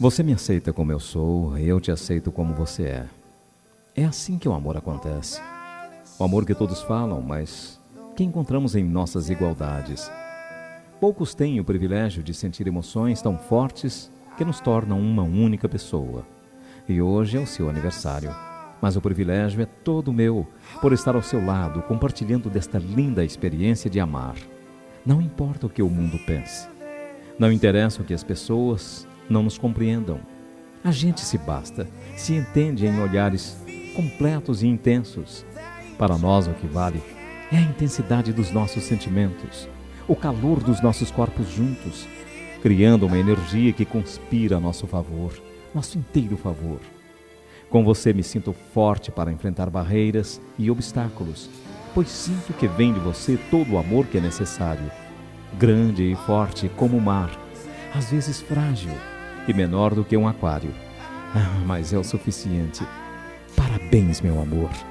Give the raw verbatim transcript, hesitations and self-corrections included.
Você me aceita como eu sou, eu te aceito como você é. É assim que o amor acontece. O amor que todos falam, mas que encontramos em nossas igualdades. Poucos têm o privilégio de sentir emoções tão fortes que nos tornam uma única pessoa. E hoje é o seu aniversário. Mas o privilégio é todo meu, por estar ao seu lado, compartilhando desta linda experiência de amar. Não importa o que o mundo pense. Não interessa o que as pessoas não nos compreendam. A gente se basta, se entende em olhares completos e intensos. Para nós o que vale é a intensidade dos nossos sentimentos, o calor dos nossos corpos juntos, criando uma energia que conspira a nosso favor, nosso inteiro favor. Com você me sinto forte para enfrentar barreiras e obstáculos, pois sinto que vem de você todo o amor que é necessário. Grande e forte como o mar, às vezes frágil e menor do que um aquário. Ah, mas é o suficiente. Parabéns, meu amor.